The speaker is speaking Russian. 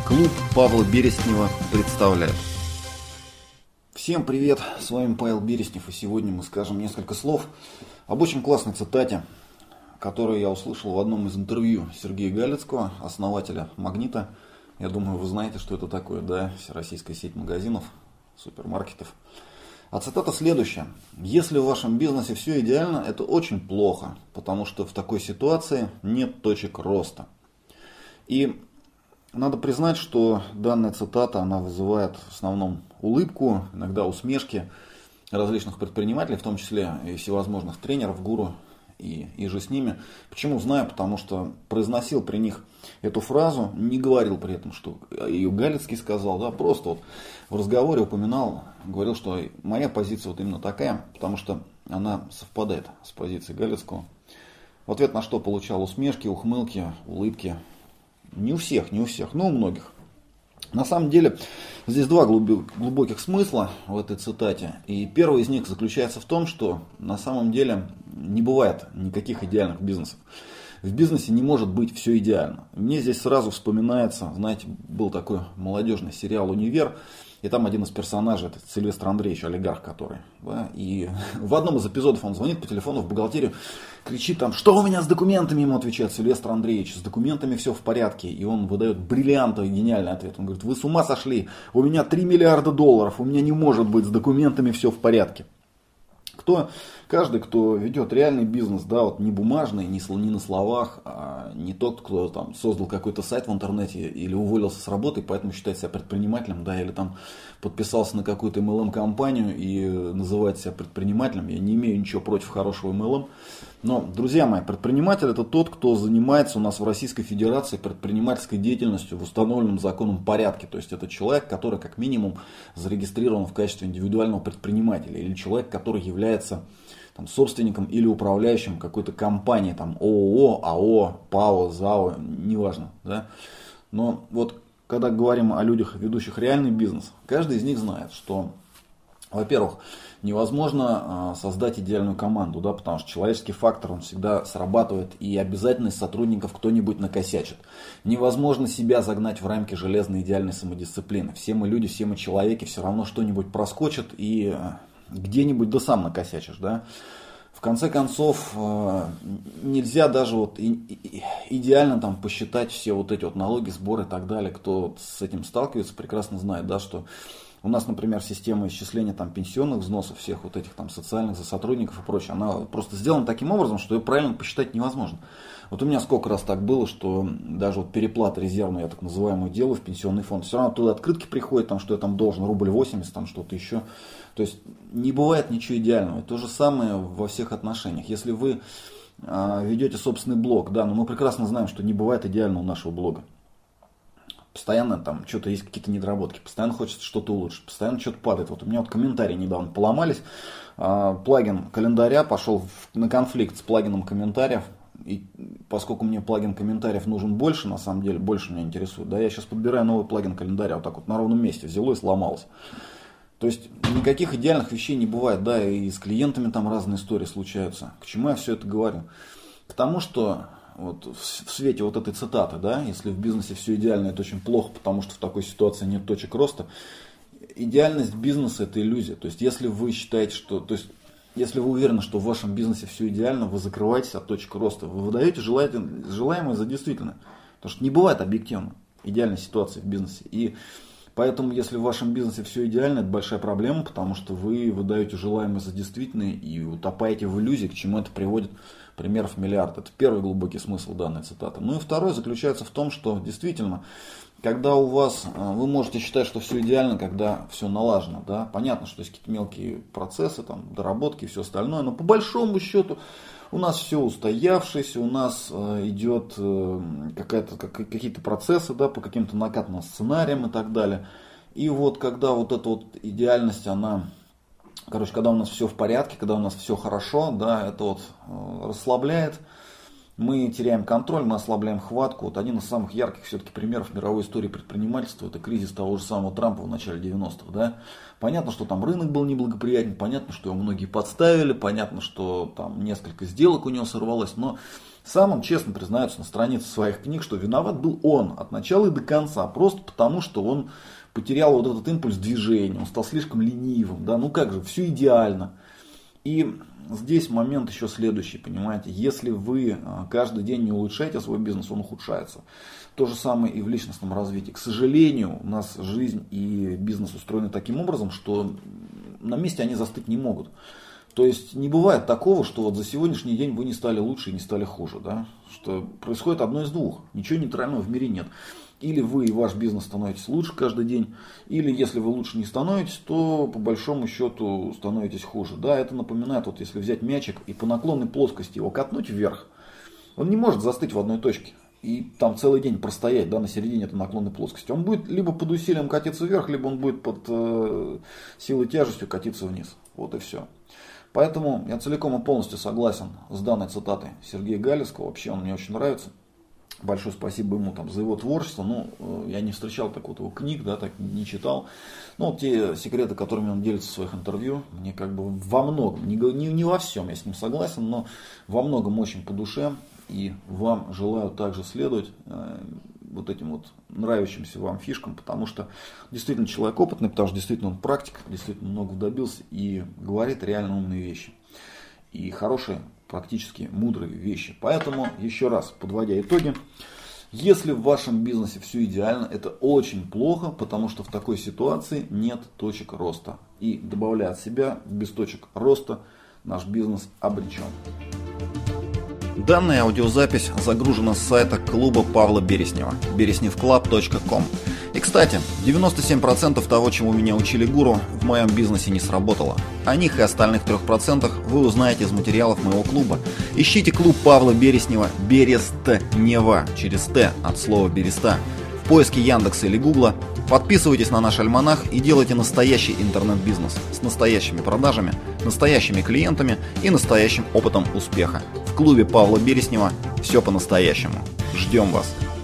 Клуб Павла Берестнева представляет. Всем привет, с вами Павел Берестнев, и сегодня мы скажем несколько слов об очень классной цитате, которую я услышал в одном из интервью Сергея Галицкого, основателя Магнита. Я думаю, вы знаете, что это такое, да, всероссийская сеть магазинов, супермаркетов. А цитата следующая. Если в вашем бизнесе все идеально, это очень плохо, потому что в такой ситуации нет точек роста. И надо признать, что данная цитата, она вызывает в основном улыбку, иногда усмешки различных предпринимателей, в том числе и всевозможных тренеров, гуру и же с ними. Почему знаю? Потому что произносил при них эту фразу, не говорил при этом, что ее Галицкий сказал, да, просто вот в разговоре упоминал, говорил, что моя позиция вот именно такая, потому что она совпадает с позицией Галицкого. В ответ на что получал усмешки, ухмылки, улыбки. Не у всех, но у многих. На самом деле, здесь два глубоких смысла в этой цитате. И первый из них заключается в том, что на самом деле не бывает никаких идеальных бизнесов. В бизнесе не может быть все идеально. Мне здесь сразу вспоминается, знаете, был такой молодежный сериал «Универ», и там один из персонажей, это Сильвестр Андреевич, олигарх который. Да, и в одном из эпизодов он звонит по телефону в бухгалтерию, кричит там, что у меня с документами, ему отвечает Сильвестр Андреевич, с документами все в порядке. И он выдает бриллиантовый, гениальный ответ. Он говорит, вы с ума сошли, у меня 3 миллиарда долларов, у меня не может быть с документами все в порядке. Каждый, кто ведет реальный бизнес, да, вот не бумажный, не на словах, а не тот, кто там создал какой-то сайт в интернете или уволился с работы, поэтому считает себя предпринимателем, да, или там подписался на какую-то MLM-компанию и называет себя предпринимателем. Я не имею ничего против хорошего MLM. Но, друзья мои, предприниматель это тот, кто занимается у нас в Российской Федерации предпринимательской деятельностью в установленном законом порядке. То есть это человек, который как минимум зарегистрирован в качестве индивидуального предпринимателя. Или человек, который является там, собственником или управляющим какой-то компании, там, ООО, АО, ПАО, ЗАО, неважно. Да? Но вот когда говорим о людях, ведущих реальный бизнес, каждый из них знает, что, во-первых, невозможно создать идеальную команду, да, потому что человеческий фактор, он всегда срабатывает, и обязательно из сотрудников кто-нибудь накосячит. Невозможно себя загнать в рамки железной идеальной самодисциплины. Все мы люди, все мы человеки, все равно что-нибудь проскочит и где-нибудь да сам накосячишь, да. В конце концов, нельзя даже вот идеально там посчитать все вот эти вот налоги, сборы и так далее. Кто с этим сталкивается, прекрасно знает, да, что у нас, например, система исчисления там, пенсионных взносов, всех вот этих там, социальных за сотрудников и прочее, она просто сделана таким образом, что ее правильно посчитать невозможно. Вот у меня сколько раз так было, что даже вот переплата резервную, я так называемую, делаю в пенсионный фонд, все равно оттуда открытки приходят, там, что я там должен, рубль 80, там что-то еще. То есть не бывает ничего идеального. То же самое во всех отношениях. Если вы ведете собственный блог, да, но мы прекрасно знаем, что не бывает идеального нашего блога. Постоянно там что-то есть, какие-то недоработки, постоянно хочется что-то улучшить, постоянно что-то падает. Вот у меня вот комментарии недавно поломались, плагин календаря пошел на конфликт с плагином комментариев, и поскольку мне плагин комментариев нужен больше, на самом деле, больше меня интересует, да, я сейчас подбираю новый плагин календаря, вот так вот на ровном месте взяло и сломалось. То есть никаких идеальных вещей не бывает, да, и с клиентами там разные истории случаются. К чему я все это говорю? К тому, что вот в свете вот этой цитаты, да, если в бизнесе все идеально, это очень плохо, потому что в такой ситуации нет точек роста. Идеальность бизнеса это иллюзия. То есть если вы считаете, что, то есть если вы уверены, что в вашем бизнесе все идеально, вы закрываетесь от точек роста, вы выдаете желаемое за действительное. Потому что не бывает объективно идеальной ситуации в бизнесе. И поэтому, если в вашем бизнесе все идеально, это большая проблема, потому что вы выдаете желаемое за действительное и утопаете в иллюзии, к чему это приводит примеров миллиард. Это первый глубокий смысл данной цитаты. Ну и второй заключается в том, что действительно, когда у вас, вы можете считать, что все идеально, когда все налажено. Да? Понятно, что есть какие-то мелкие процессы, там, доработки и все остальное, но по большому счету у нас все устоявшееся, у нас идет какие-то процессы, да, по каким-то накатанным сценариям и так далее. И вот когда вот эта вот идеальность, она, короче, когда у нас все в порядке, когда у нас все хорошо, да, это вот расслабляет, мы теряем контроль, мы ослабляем хватку. Вот один из самых ярких все-таки примеров мировой истории предпринимательства — это кризис того же самого Трампа в начале 90-х. Да? Понятно, что там рынок был неблагоприятен, понятно, что его многие подставили, понятно, что там несколько сделок у него сорвалось, но сам он честно признается на странице своих книг, что виноват был он от начала и до конца, просто потому, что он потерял вот этот импульс движения, он стал слишком ленивым, да, ну как же, все идеально. И здесь момент еще следующий, понимаете, если вы каждый день не улучшаете свой бизнес, он ухудшается. То же самое и в личностном развитии. К сожалению, у нас жизнь и бизнес устроены таким образом, что на месте они застыть не могут. То есть не бывает такого, что вот за сегодняшний день вы не стали лучше и не стали хуже. Да? Что происходит одно из двух. Ничего нейтрального в мире нет. Или вы и ваш бизнес становитесь лучше каждый день, или если вы лучше не становитесь, то по большому счету становитесь хуже. Да, это напоминает, вот если взять мячик и по наклонной плоскости его катнуть вверх, он не может застыть в одной точке и там целый день простоять, да, на середине этой наклонной плоскости. Он будет либо под усилием катиться вверх, либо он будет под силой тяжестью катиться вниз. Вот и все. Поэтому я целиком и полностью согласен с данной цитатой Сергея Галицкого. Вообще он мне очень нравится. Большое спасибо ему там за его творчество. Ну, я не встречал так вот его книг, да, так не читал. Но вот те секреты, которыми он делится в своих интервью, мне как бы во многом, не во всем я с ним согласен, но во многом очень по душе. И вам желаю также следовать вот этим вот нравящимся вам фишкам, потому что действительно человек опытный, потому что действительно он практик, действительно много добился и говорит реально умные вещи. И хорошие, практически мудрые вещи. Поэтому, еще раз, подводя итоги, если в вашем бизнесе все идеально, это очень плохо, потому что в такой ситуации нет точек роста. И добавляя от себя, без точек роста, наш бизнес обречен. Данная аудиозапись загружена с сайта клуба Павла Береснева beresnevclub.com. И, кстати, 97% того, чему меня учили гуру, в моем бизнесе не сработало. О них и остальных 3% вы узнаете из материалов моего клуба. Ищите клуб Павла Береснева Берестнева через Т от слова береста в поиске Яндекса или Гугла. Подписывайтесь на наш альманах и делайте настоящий интернет-бизнес с настоящими продажами, настоящими клиентами и настоящим опытом успеха. В клубе Павла Береснева все по-настоящему. Ждем вас!